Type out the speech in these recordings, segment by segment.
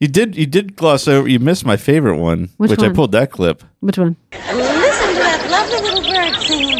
You did gloss over. You missed my favorite one, which one? I pulled that clip. Which one? Listen to that lovely little bird singing.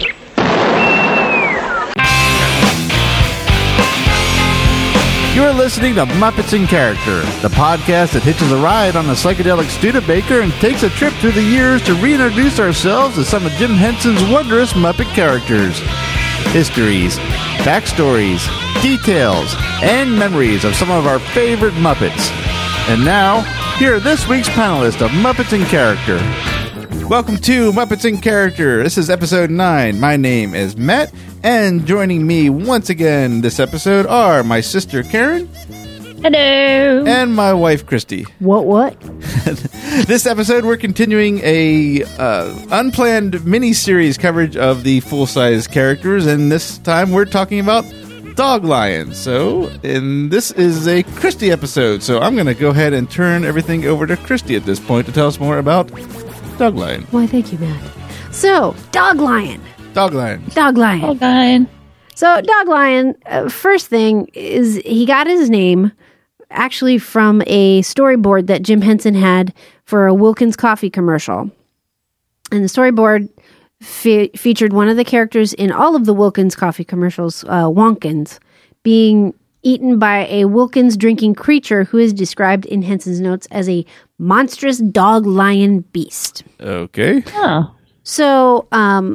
You're listening to Muppets in Character, the podcast that hitches a ride on a psychedelic Studebaker and takes a trip through the years to reintroduce ourselves to some of Jim Henson's wondrous Muppet characters. Histories, backstories, details, and memories of some of our favorite Muppets. And now, here are this week's panelists of Muppets in Character. Welcome to Muppets in Character. This is episode 9. My name is Matt, and joining me once again this episode are my sister Karen. Hello. And my wife Christy. What? This episode we're continuing a unplanned mini-series coverage of the full-size characters, and this time we're talking about Dog Lion. And this is a Christy episode, so I'm going to go ahead and turn everything over to Christy at this point to tell us more about Dog Lion. Why, thank you, Matt. So, Dog Lion. Dog Lion. Dog Lion. Oh, God. So, Dog Lion, first thing is he got his name actually from a storyboard that Jim Henson had for a Wilkins coffee commercial. And the storyboard featured one of the characters in all of the Wilkins coffee commercials, Wonkins, being eaten by a Wilkins drinking creature who is described in Henson's notes as a monstrous dog lion beast. Okay. Oh. So,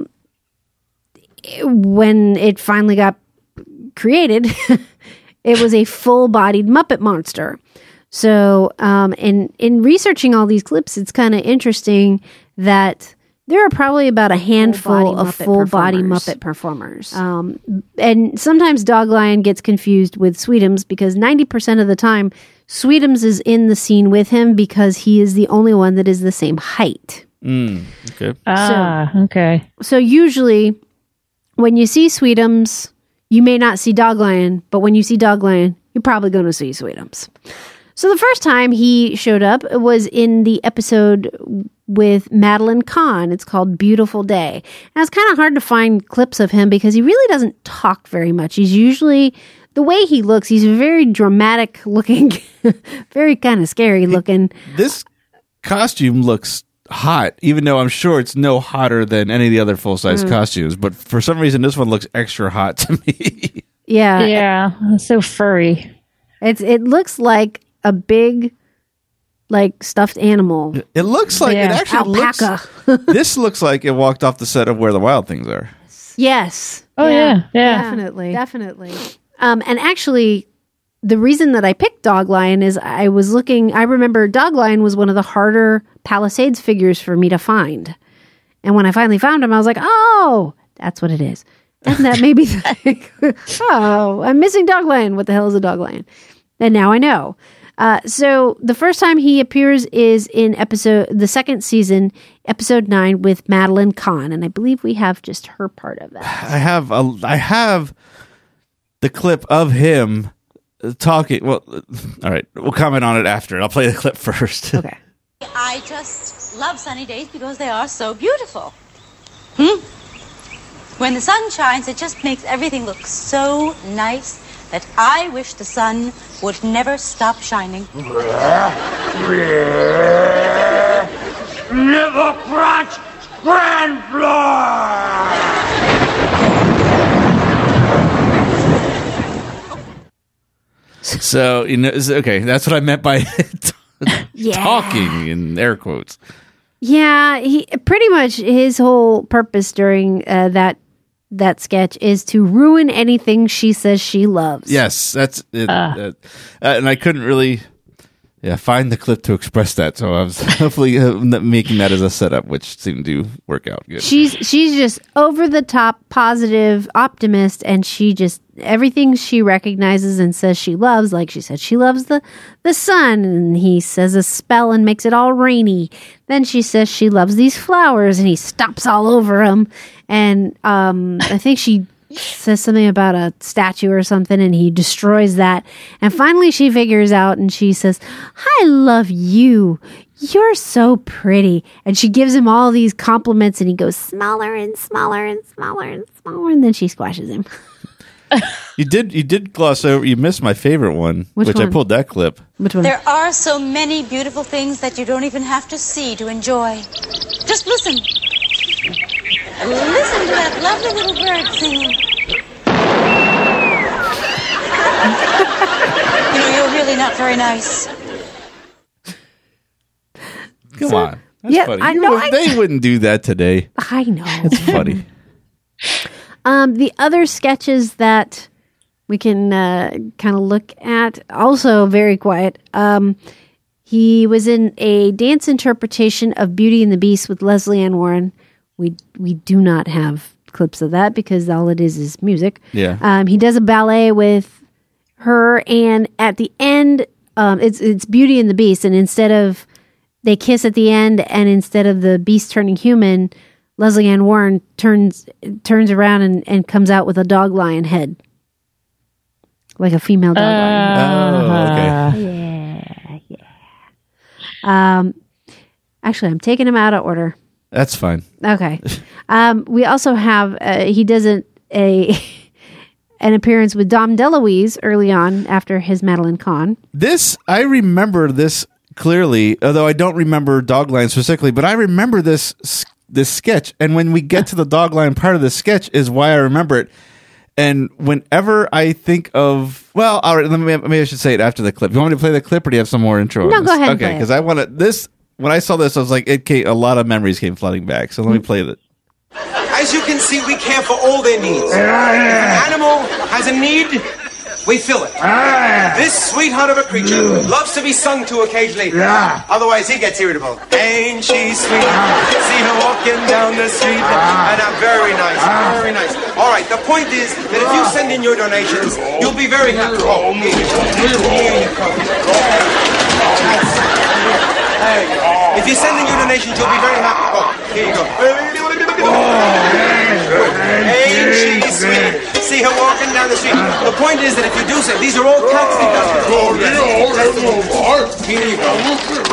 when it finally got created, it was a full-bodied Muppet monster. So, in researching all these clips, it's kind of interesting that there are probably about a handful of full-body Muppet performers. And sometimes Dog Lion gets confused with Sweetums because 90% of the time, Sweetums is in the scene with him because he is the only one that is the same height. Okay. Okay. So usually, when you see Sweetums, you may not see Dog Lion, but when you see Dog Lion, you're probably going to see Sweetums. So the first time he showed up was in the episode with Madeline Kahn. It's called Beautiful Day. And it's kind of hard to find clips of him because he really doesn't talk very much. He's usually, the way he looks, he's very dramatic looking, very kind of scary looking. This costume looks hot, even though I'm sure it's no hotter than any of the other full-size costumes. But for some reason, this one looks extra hot to me. Yeah. Yeah. It's so furry. It looks like a big, like, stuffed animal. It looks like, it actually Alpaca. This looks like it walked off the set of Where the Wild Things Are. Yes. Oh, yeah. Definitely. And actually, the reason that I picked Dog Lion is I remember Dog Lion was one of the harder Palisades figures for me to find. And when I finally found him, I was like, oh, that's what it is. And that made me think, oh, I'm missing Dog Lion. What the hell is a Dog Lion? And now I know. So the first time he appears is in the second season, episode 9 with Madeline Kahn. And I believe we have just her part of that. I have the clip of him talking. Well, all right, we'll comment on it after. I'll play the clip first. Okay. I just love sunny days because they are so beautiful. When the sun shines, it just makes everything look so nice that I wish the sun would never stop shining. Liver crunch, grand floor! So, okay, that's what I meant by talking in air quotes. Yeah, he pretty much his whole purpose during that sketch is to ruin anything she says she loves. Yes, that's it. And I couldn't really find the clip to express that, so I was hopefully making that as a setup, which seemed to work out good. She's just over the top, positive, optimist, and she just everything she recognizes and says she loves, like she said, she loves the sun, and he says a spell and makes it all rainy. Then she says she loves these flowers, and he stomps all over them. And I think she says something about a statue or something, and he destroys that. And finally she figures out, and she says, I love you. You're so pretty. And she gives him all these compliments, and he goes smaller and smaller and smaller and smaller, and then she squashes him. You did gloss over. You missed my favorite one, Which I one? pulled that clip. Which one? There are so many beautiful things that you don't even have to see to enjoy. Just listen. Listen to that lovely little bird singing. You're really not very nice. Come on. That's yeah, funny. I know. They wouldn't do that today. I know. It's funny. The other sketches that we can kind of look at, also very quiet. He was in a dance interpretation of Beauty and the Beast with Leslie Ann Warren. We do not have clips of that because all it is music. Yeah. He does a ballet with her, and at the end, it's Beauty and the Beast, and instead of they kiss at the end, and instead of the beast turning human, Leslie Ann Warren turns around and comes out with a dog lion head, like a female dog lion. Oh, okay. Actually, I'm taking him out of order. That's fine. Okay. We also have he does an appearance with Dom DeLuise early on after his Madeline Kahn. I remember this clearly, although I don't remember Dogline specifically, but I remember this sketch. And when we get to the Dogline part of the sketch is why I remember it. And whenever I think of, well, all right, maybe I should say it after the clip. You want me to play the clip, or do you have some more intro? No, on go this? ahead. Okay, because I want to. When I saw this, I was like, a lot of memories came flooding back. So let me play it. As you can see, we care for all their needs. If an animal has a need, we fill it. This sweetheart of a creature loves to be sung to occasionally. Otherwise, he gets irritable. Ain't she sweet? See her walking down the street. And very nice, very nice. All right, the point is that if you send in your donations, you'll be very happy. Oh, here you go. There you go. If you send in your donations, you'll be very happy. Oh, here you go. Ain't she sweet? See her walking down the street. The point is that if you do so, these are all tax deductions. Here you go.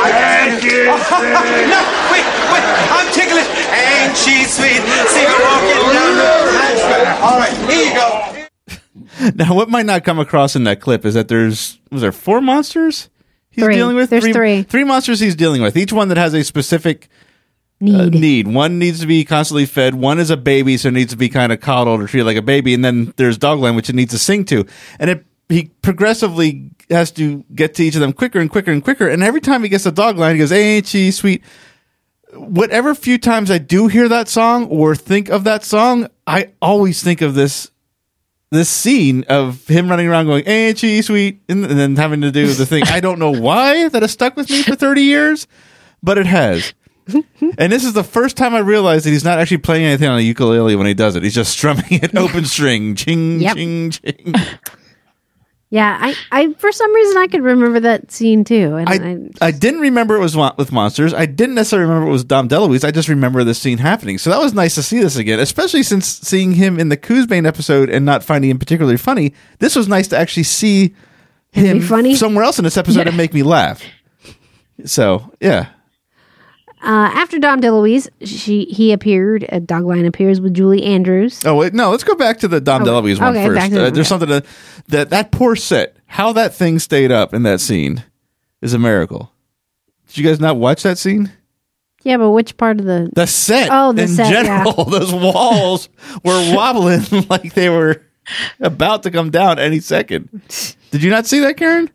No, wait, I'm ticklish. Ain't she sweet? See her walking down the street. All right, here you go. Now, what might not come across in that clip is that was there 4 monsters he's Three. dealing with? There's three. 3 monsters he's dealing with. Each one that has a specific Need. One needs to be constantly fed. One is a baby, so it needs to be kind of coddled or treated like a baby. And then there's Dogland, which it needs to sing to. And he progressively has to get to each of them quicker and quicker and quicker. And every time he gets to Dogland, he goes, ain't she sweet? Whatever few times I do hear that song or think of that song, I always think of this scene of him running around going, ain't she sweet? And then having to do the thing. I don't know why that has stuck with me for 30 years, but it has. And this is the first time I realized that he's not actually playing anything on a ukulele when he does it. He's just strumming it open string. Ching, ching, ching. Yeah, I for some reason I could remember that scene too. And I didn't remember it was with monsters. I didn't necessarily remember it was Dom DeLuise. I just remember this scene happening. So that was nice to see this again, especially since seeing him in the Koozebane episode and not finding him particularly funny. This was nice to actually see him funny? somewhere else in this episode and make me laugh. So, yeah. After Dom DeLuise, he appeared. Dogline appears with Julie Andrews. Oh wait, no. Let's go back to the Dom DeLuise one first. Back to There's something that poor set. How that thing stayed up in that scene is a miracle. Did you guys not watch that scene? Yeah, but which part of the set? Oh, the set. In general, yeah. Those walls were wobbling like they were about to come down any second. Did you not see that, Karen?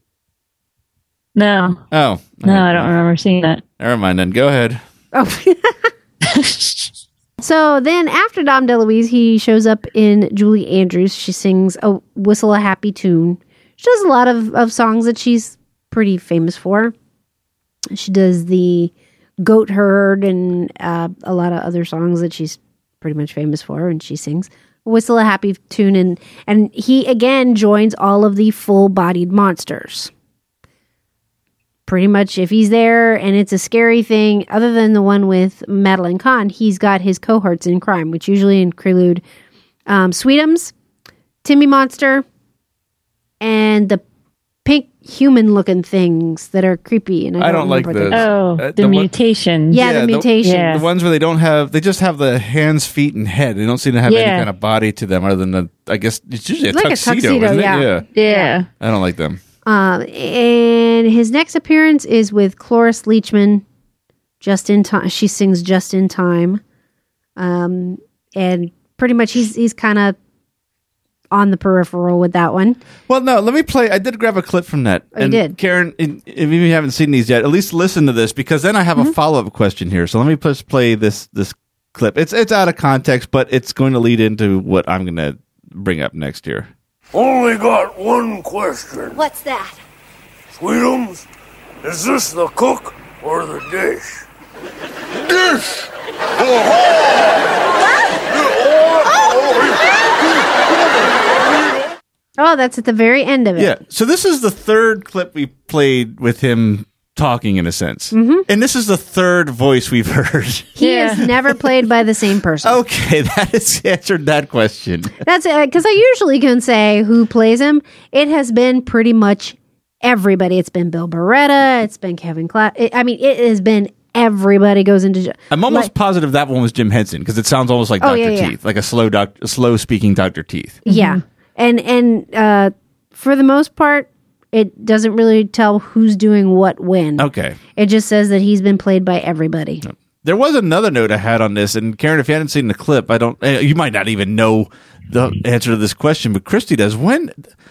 No. Oh. No, I don't remember seeing that. Never mind then. Go ahead. Oh. So then after Dom DeLuise, he shows up in Julie Andrews. She sings Whistle a Happy Tune. She does a lot of songs that she's pretty famous for. She does the Goat Herd and a lot of other songs that she's pretty much famous for, and she sings Whistle a Happy Tune. And he, again, joins all of the full-bodied monsters. Pretty much, if he's there and it's a scary thing, other than the one with Madeline Kahn, he's got his cohorts in crime, which usually include Sweetums, Timmy Monster, and the pink human-looking things that are creepy, and I don't like remember those. Oh, the mutation. Yeah, the mutation. Yeah. The ones where they just have the hands, feet, and head. They don't seem to have any kind of body to them other than I guess it's usually It's like a tuxedo, isn't yeah. it? Yeah. I don't like them. And his next appearance is with Cloris Leachman. Just in time, she sings "Just in Time," and pretty much he's kind of on the peripheral with that one. Well, no, let me play. I did grab a clip from that. Oh, you did? Karen, if you haven't seen these yet, at least listen to this, because then I have a follow-up question here. So let me just play this clip. It's out of context, but it's going to lead into what I'm going to bring up next here. Only got one question. What's that? Sweetums, is this the cook or the dish? Dish! Oh, that's at the very end of it. Yeah. So this is the third clip we played with him talking, in a sense. Mm-hmm. And this is the third voice we've heard. He is never played by the same person. Okay, that has answered that question. That's it, because I usually can say who plays him. It has been pretty much everybody. It's been Bill Beretta. It's been Kevin Clash. I mean, it has been everybody goes into. I'm almost positive that one was Jim Henson, because it sounds almost like Dr. Teeth, like a slow speaking Dr. Teeth. Yeah, and for the most part, it doesn't really tell who's doing what when. Okay. It just says that he's been played by everybody. There was another note I had on this, and Karen, if you hadn't seen the clip, you might not even know the answer to this question, but Christy does. When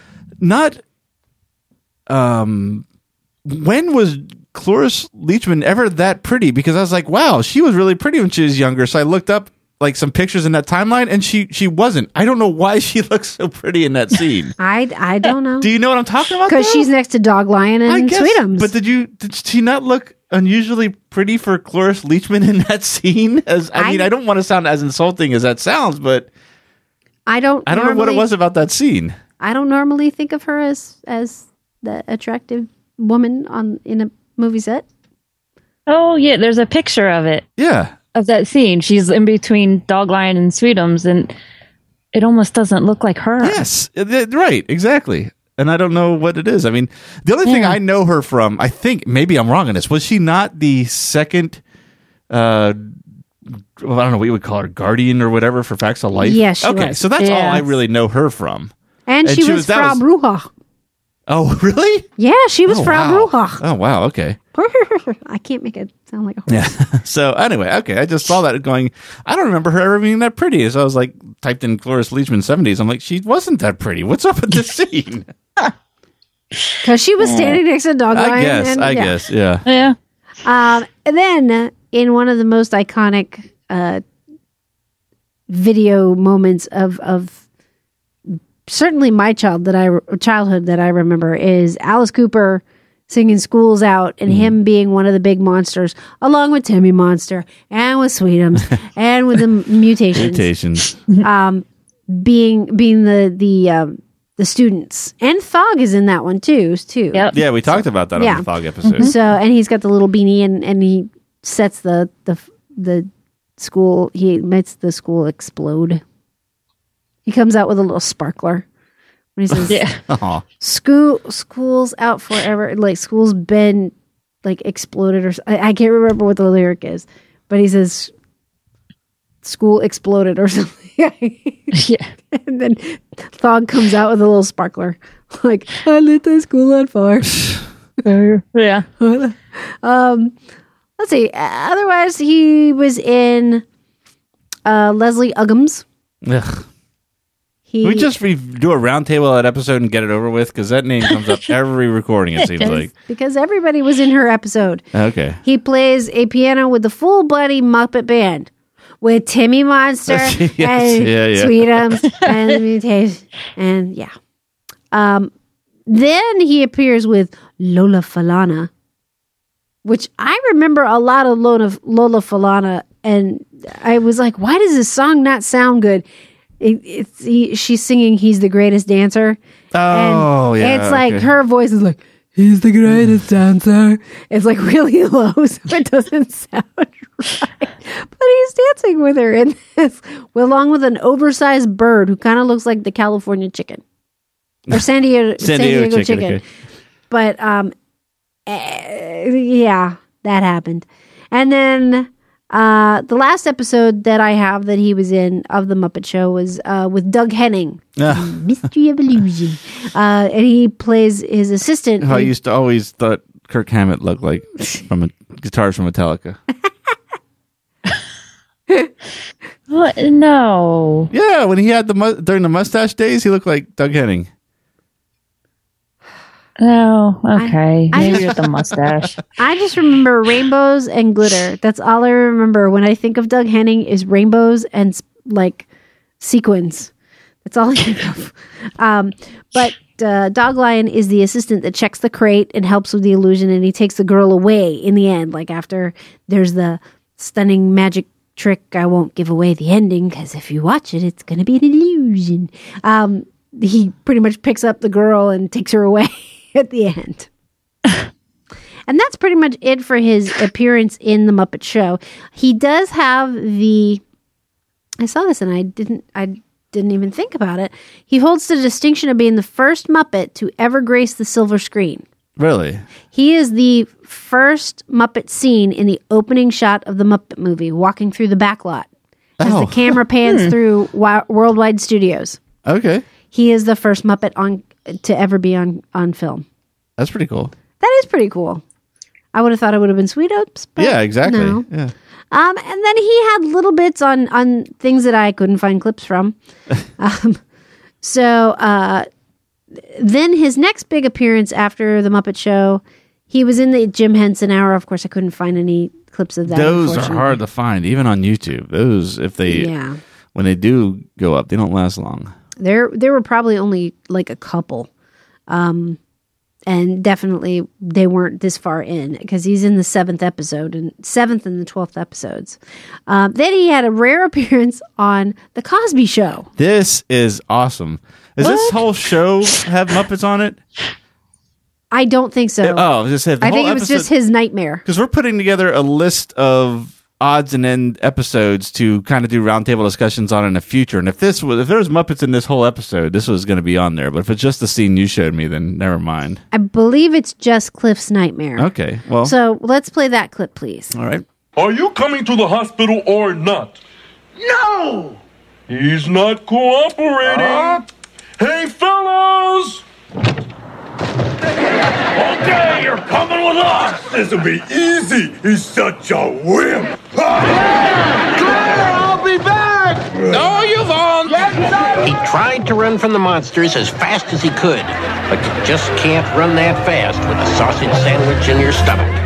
was Cloris Leachman ever that pretty? Because I was like, wow, she was really pretty when she was younger. So I looked up like some pictures in that timeline, and she wasn't. I don't know why she looks so pretty in that scene. I don't know. Do you know what I'm talking about? Because she's next to Dog Lion and Sweetums. But did she not look unusually pretty for Cloris Leachman in that scene? I mean, I don't want to sound as insulting as that sounds, but I don't know what it was about that scene. I don't normally think of her as the attractive woman in a movie set. Oh, yeah, there's a picture of it. Yeah. Of that scene. She's in between Dog Lion and Sweetums, and it almost doesn't look like her. Yes, right, exactly. And I don't know what it is. I mean, the only thing I know her from, I think, maybe I'm wrong on this, was she not the second, I don't know what you would call her, guardian or whatever for Facts of Life? Yes, she okay, was. so that's all I really know her from. And she was Frau Bruja. Oh, really? Yeah, she was Frau Bruja. Oh, wow, okay. I can't make it sound like a horse. Yeah. So anyway, okay, I just saw that going, I don't remember her ever being that pretty. So I was like, typed in Cloris Leachman 70s. I'm like, she wasn't that pretty. What's up with this scene? Because she was standing next to Dog Lion. I guess, yeah. Yeah. And then in one of the most iconic video moments of certainly my childhood that I remember is Alice Cooper singing School's Out and him being one of the big monsters, along with Timmy Monster and with Sweetums and with the mutations. Being the students. And Thog is in that one too. Yep. Yeah, we talked about that on the Thog episode. So, and he's got the little beanie and he sets the school, he makes the school explode. He comes out with a little sparkler when he says, school's out forever. Like, school's been like exploded, or I can't remember what the lyric is, but he says, school exploded or something. Yeah. And then Thog comes out with a little sparkler. Like, I lit the school on fire. Yeah. Let's see. Otherwise, he was in Leslie Uggams. Ugh. We just do a roundtable of that episode and get it over with, because that name comes up every recording, it seems like. Because everybody was in her episode. Okay. He plays a piano with the full bloody Muppet Band with Timmy Monster and Sweetums and the Mutation. And then he appears with Lola Falana, which I remember a lot of Lola Falana, and I was like, why does this song not sound good? She's singing "He's the Greatest Dancer." Oh, and yeah. It's like her voice is like, "He's the greatest dancer." It's like really low, so it doesn't sound right. But he's dancing with her in this, along with an oversized bird who kind of looks like the California chicken or San Diego chicken. Okay. yeah, that happened. And then the last episode that I have that he was in of the Muppet Show was with Doug Henning, Mystery of Illusion, and he plays his assistant. I used to always thought Kirk Hammett looked like from a guitars from Metallica. What? No. Yeah, when he had during the mustache days, he looked like Doug Henning. Oh, okay. Maybe with the mustache. I just remember rainbows and glitter. That's all I remember when I think of Doug Henning is rainbows and like sequins. That's all I think of. But Dog Lion is the assistant that checks the crate and helps with the illusion, and he takes the girl away in the end. Like after there's the stunning magic trick. I won't give away the ending because if you watch it, it's going to be an illusion. He pretty much picks up the girl and takes her away at the end. And that's pretty much it for his appearance in the Muppet Show. He does have I saw this and I didn't even think about it. He holds the distinction of being the first Muppet to ever grace the silver screen. Really? He is the first Muppet seen in the opening shot of the Muppet movie, walking through the back lot as the camera pans through Worldwide Studios. Okay. He is the first Muppet to ever be on film. That's pretty cool. That is pretty cool. I would have thought it would have been Sweet Ups. But yeah, exactly. No. Yeah. And then he had little bits on things that I couldn't find clips from. Then his next big appearance after the Muppet Show, he was in the Jim Henson Hour. Of course, I couldn't find any clips of that. Those are hard to find, even on YouTube. Those, when they do go up, they don't last long. There were probably only like a couple. And definitely they weren't this far in because he's in the 7th and the 12th episodes. Then he had a rare appearance on The Cosby Show. This is awesome. Does this whole show have Muppets on it? I don't think so. I think it was just his nightmare. Because we're putting together a list of odds and end episodes to kind of do roundtable discussions on in the future. And if there was Muppets in this whole episode, this was going to be on there. But if it's just the scene you showed me, then never mind. I believe it's just Cliff's nightmare. Okay, well. So let's play that clip, please. All right. Are you coming to the hospital or not? No! He's not cooperating. Hey, fellas! Okay, you're coming with us! This'll be easy. He's such a wimp. Claire, I'll be back! No, you won't! He tried to run from the monsters as fast as he could, but you just can't run that fast with a sausage sandwich in your stomach.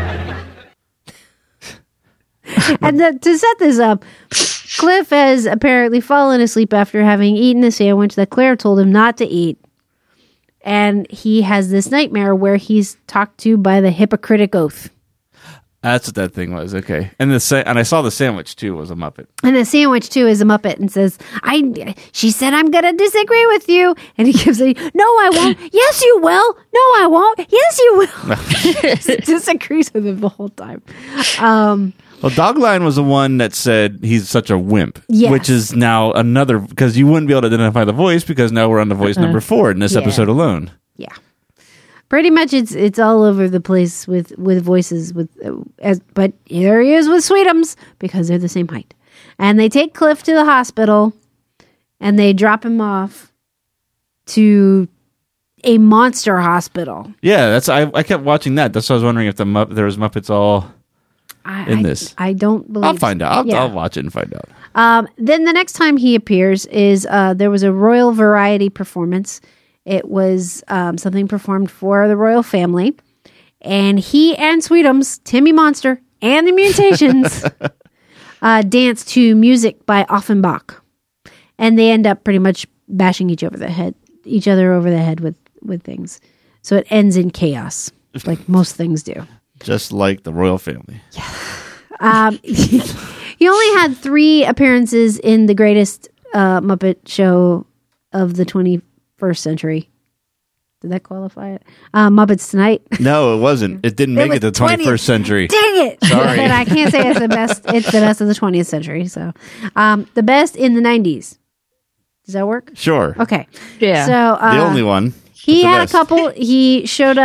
And to set this up, Cliff has apparently fallen asleep after having eaten a sandwich that Claire told him not to eat. And he has this nightmare where he's talked to by the Hippocratic Oath. That's what that thing was. Okay. And I saw the sandwich too was a Muppet. And the sandwich too is a Muppet and says, she said I'm going to disagree with you. And he gives no, I won't. Yes, you will. No, I won't. Yes, you will. Disagrees with him the whole time. Well, Dogline was the one that said he's such a wimp, yes. Which is now another, because you wouldn't be able to identify the voice because now we're on the voice number 4 in this episode alone. Yeah. Pretty much it's all over the place with voices, but here he is with Sweetums because they're the same height. And they take Cliff to the hospital and they drop him off to a monster hospital. Yeah, I kept watching that. That's why I was wondering if there was Muppets all... in this. I don't believe... I'll find out. I'll watch it and find out. Then the next time he appears is there was a Royal Variety performance. It was something performed for the royal family. And he and Sweetums, Timmy Monster, and the Mutations dance to music by Offenbach. And they end up pretty much bashing each other over the head with things. So it ends in chaos, like most things do. Just like the royal family. Yeah. He only had 3 appearances in the greatest Muppet show of the 21st century. Did that qualify it? Muppets Tonight. No, it wasn't. It didn't make it to the 21st century. Dang it! Sorry. And I can't say it's the best. It's the best of the 20th century. So, the best in the 90s. Does that work? Sure. Okay. Yeah. So the only one. He had a couple. He showed up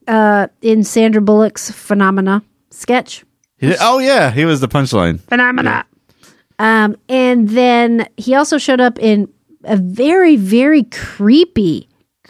in Sandra Bullock's Phenomena sketch. Oh yeah, he was the punchline. Phenomena. And then he also showed up in a very, very creepy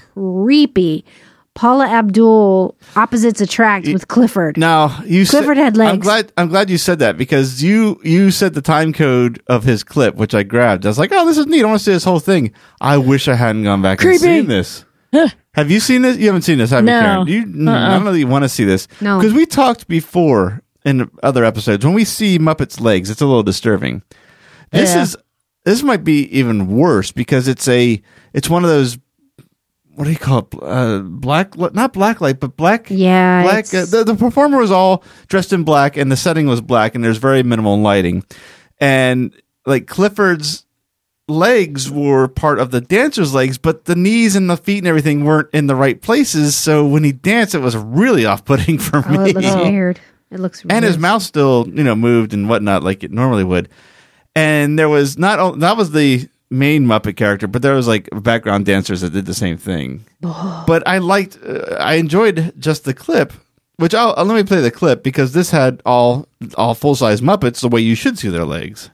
Paula Abdul Opposites Attract with Clifford. Now Clifford had legs. I'm glad you said that, because you said the time code of his clip, which I grabbed. I was like, oh, this is neat. I want to see this whole thing. I wish I hadn't gone back and seen this. Have you seen this? You haven't seen this, have you, Karen? I don't know that you want to see this. No. Because we talked before in other episodes, when we see Muppet's legs, it's a little disturbing. This might be even worse, because it's one of those, what do you call it? Not black light, but black. Yeah. Black. The performer was all dressed in black, and the setting was black, and there's very minimal lighting. And like Clifford's legs were part of the dancer's legs, but the knees and the feet and everything weren't in the right places. So when he danced, it was really off-putting for me. It looks weird. It looks weird. And his mouth still, moved and whatnot like it normally would. And there was that was the main Muppet character, but there was like background dancers that did the same thing. But I enjoyed just the clip, which let me play the clip, because this had all full-size Muppets the way you should see their legs.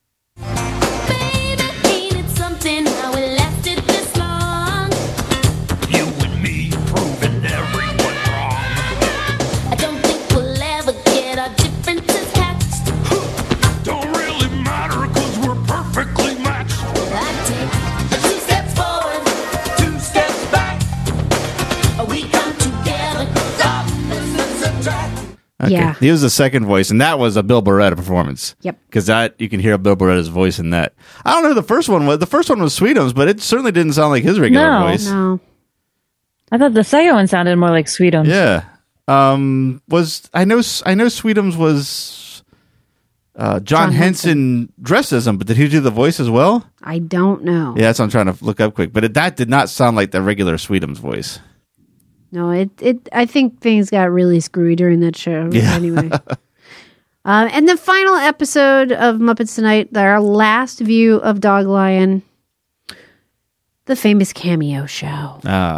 Okay. Yeah. He was the second voice, and that was a Bill Barretta performance. Yep. Because you can hear Bill Barretta's voice in that. I don't know who the first one was. The first one was Sweetums, but it certainly didn't sound like his regular voice. No. I thought the second one sounded more like Sweetums. Yeah. I know Sweetums was John Henson dressed as him, but did he do the voice as well? I don't know. Yeah, that's what I'm trying to look up quick. But that did not sound like the regular Sweetums voice. No, I think things got really screwy during that show. Yeah. Anyway. And the final episode of Muppets Tonight, our last view of Dog Lion, the famous cameo show.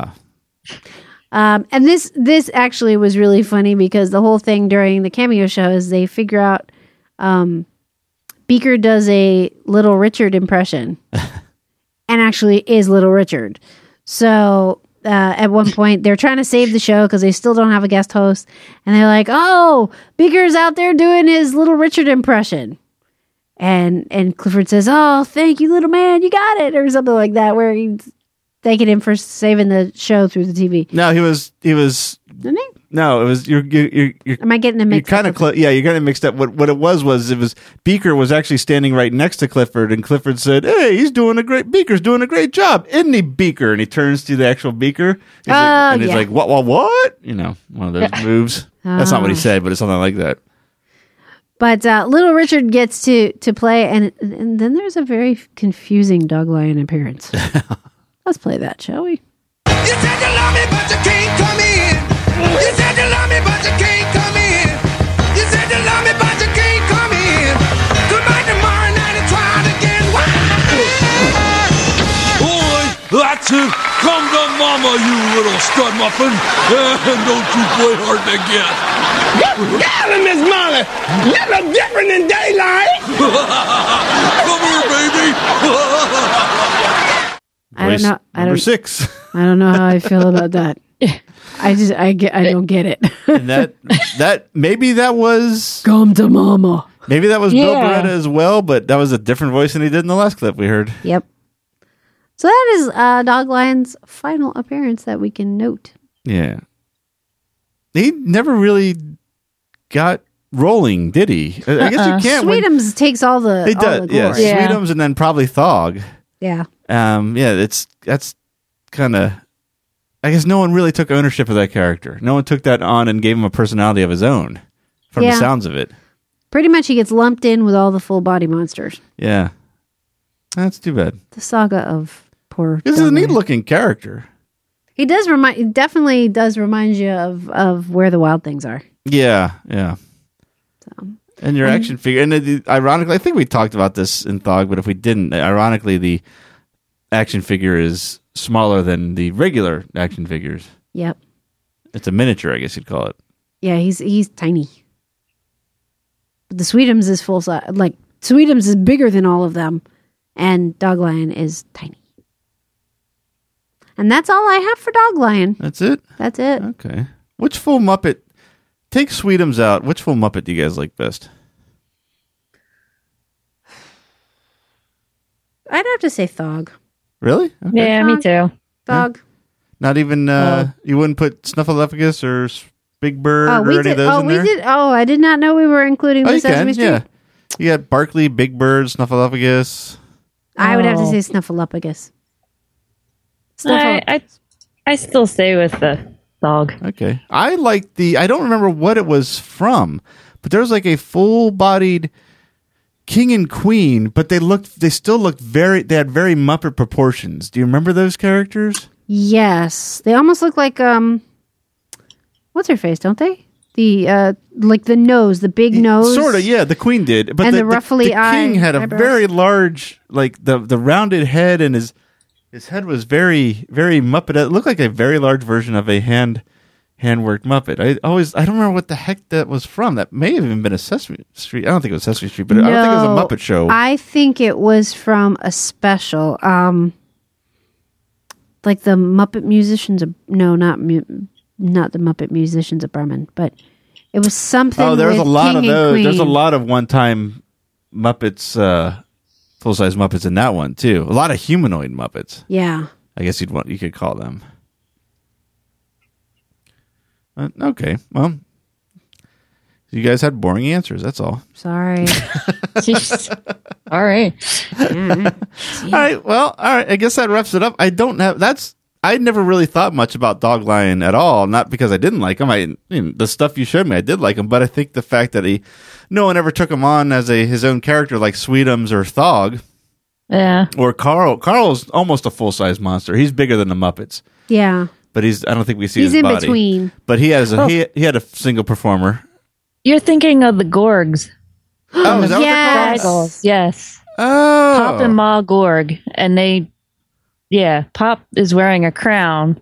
And this actually was really funny, because the whole thing during the cameo show is they figure out Beaker does a Little Richard impression and actually is Little Richard. So at one point they're trying to save the show because they still don't have a guest host, and they're like, oh, Beaker's out there doing his Little Richard impression. And Clifford says, oh, thank you, little man, you got it, or something like that, where he's thanking him for saving the show through the TV. No, he was. Didn't he? No, it was. You're Am I getting them mixed up? You're kind of close. Yeah, you're getting mixed up. What it was Beaker was actually standing right next to Clifford, and Clifford said, "Hey, Beaker's doing a great job, isn't he, Beaker?" And he turns to the actual Beaker, he's like, "What? What?" One of those moves. That's not what he said, but it's something like that. But Little Richard gets to play, and then there's a very confusing Dog Lion appearance. Let's play that, shall we? You said you love me, but you can't come in. You said you love me, but you can't come in. You said you love me, but you can't come in. Come back tomorrow night and try it again. Boy, that's it. Come to mama, you little stud muffin. And don't you play hard to get. Got him, Miss Molly. You look different in daylight. Come here, baby. I don't know. Number 6. I don't know how I feel about that. I don't get it. And that maybe that was Come to mama. Maybe that was Bill Barretta as well, but that was a different voice than he did in the last clip we heard. Yep. So that is Dog Lion's final appearance that we can note. Yeah. He never really got rolling, did he? I guess you can't. Sweetums takes all the glory. Yeah, Sweetums and then probably Thog. Yeah. That's kind of. I guess no one really took ownership of that character. No one took that on and gave him a personality of his own. From the sounds of it, pretty much he gets lumped in with all the full body monsters. Yeah, that's too bad. The saga of poor. This is a neat looking character. He definitely does remind you of Where the Wild Things Are. Yeah. So. And your action figure, and ironically, I think we talked about this in Thog, but if we didn't, ironically, the action figure is smaller than the regular action figures. Yep. It's a miniature, I guess you'd call it. Yeah, he's tiny. But the Sweetums is full size. Like, Sweetums is bigger than all of them, and Dog Lion is tiny. And that's all I have for Dog Lion. That's it? That's it. Okay. Which full Muppet, take Sweetums out, which full Muppet do you guys like best? I'd have to say Thog. Really? Okay. Yeah, me too. Thog. Not even, you wouldn't put Snuffleupagus or Big Bird or any of those in there? I did not know we were including the Sesame Street. Yeah. You got Barkley, Big Bird, Snuffleupagus. I would have to say Snuffleupagus. I still stay with the Dog. Okay. I like I don't remember what it was from, but there was like a full-bodied king and queen, but they still looked they had very Muppet proportions. Do you remember those characters? Yes. They almost look like, what's her face, don't they? The, like the nose, the big nose. Sort of, yeah, the queen did. But and the ruffly the king had a eyebrows. very large, like the rounded head, and his head was very, very Muppet. It looked like a very large version of a hand-worked Muppet. I don't remember what the heck that was from. That may have even been a Sesame Street. I don't think it was Sesame Street, but I don't think it was a Muppet show. I think it was from a special, like the Muppet Musicians of, no, not the Muppet Musicians of Bremen, but it was something. Oh, there was a lot King of those. Queen. There's a lot of one-time Muppets, full-size Muppets in that one too. A lot of humanoid Muppets. Yeah, I guess you could call them. Okay, well, you guys had boring answers. That's all. Sorry. All right. All right. Well, all right. I guess that wraps it up. I never really thought much about Dog Lion at all. Not because I didn't like him. The stuff you showed me, I did like him. But I think the fact that no one ever took him on as his own character like Sweetums or Thog. Yeah. Or Carl. Carl's almost a full-size monster. He's bigger than the Muppets. Yeah. But I don't think we see he's his in body. between. But he has he had a single performer. You're thinking of the Gorgs. Oh, is that Yes. what they're called? Yes. Oh. Pop and Ma Gorg. And Pop is wearing a crown.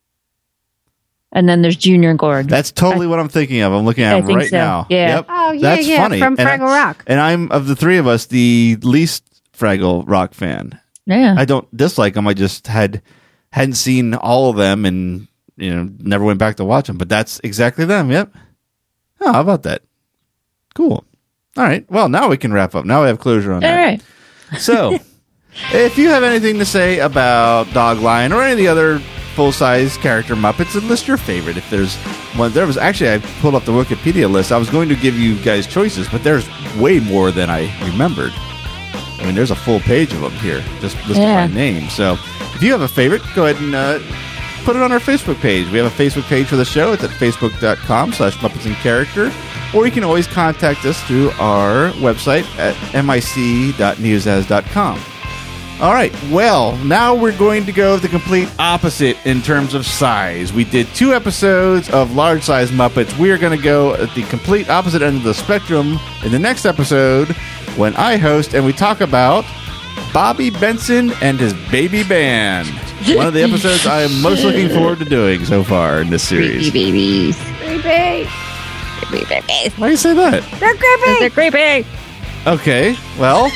And then there's Junior Gorg. That's totally what I'm thinking of. I'm looking at I him think right so. now. Yeah. Yep. Oh, yeah, That's funny. from Fraggle Rock. And I'm, of the three of us, the least Fraggle Rock fan. Yeah. I don't dislike them. I just hadn't seen all of them and never went back to watch them. But that's exactly them. Yep. Oh, how about that? Cool. All right. Well, now we can wrap up. Now we have closure on that. All right. So, if you have anything to say about Dog Lion or any of the other full-size character Muppets, and list your favorite. If there's one, I pulled up the Wikipedia list. I was going to give you guys choices, but there's way more than I remembered. I mean, there's a full page of them here, just listed by name. So, if you have a favorite, go ahead and put it on our Facebook page. We have a Facebook page for the show. It's at facebook.com/MuppetsInCharacter. Or you can always contact us through our website at mic.newsas.com. All right, well, now we're going to go the complete opposite in terms of size. We did 2 episodes of large-size Muppets. We are going to go at the complete opposite end of the spectrum in the next episode when I host and we talk about Bobby Benson and his baby band. One of the episodes I am most looking forward to doing so far in this series. Creepy babies. Creepy. Creepy babies. Why do you say that? They're creepy. They're creepy. Okay, well,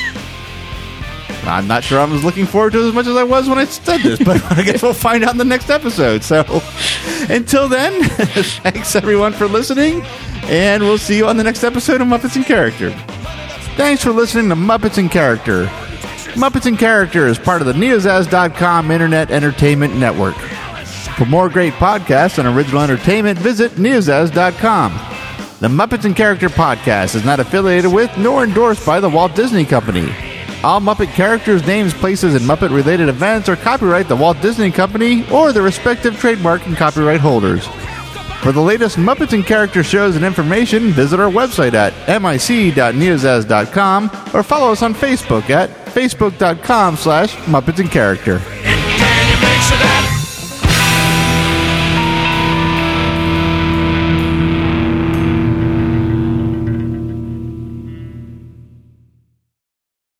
I'm not sure I was looking forward to it as much as I was when I said this, but I guess we'll find out in the next episode. So until then, thanks everyone for listening, and we'll see you on the next episode of Muppets in Character. Thanks for listening to Muppets in Character. Muppets in Character is part of the Neozaz.com Internet Entertainment Network. For more great podcasts and original entertainment, visit Neozaz.com. The Muppets in Character podcast is not affiliated with nor endorsed by the Walt Disney Company. All Muppet characters, names, places, and Muppet-related events are copyright the Walt Disney Company or their respective trademark and copyright holders. For the latest Muppets in Character shows and information, visit our website at mic.neozaz.com or follow us on Facebook at facebook.com/Muppets in Character.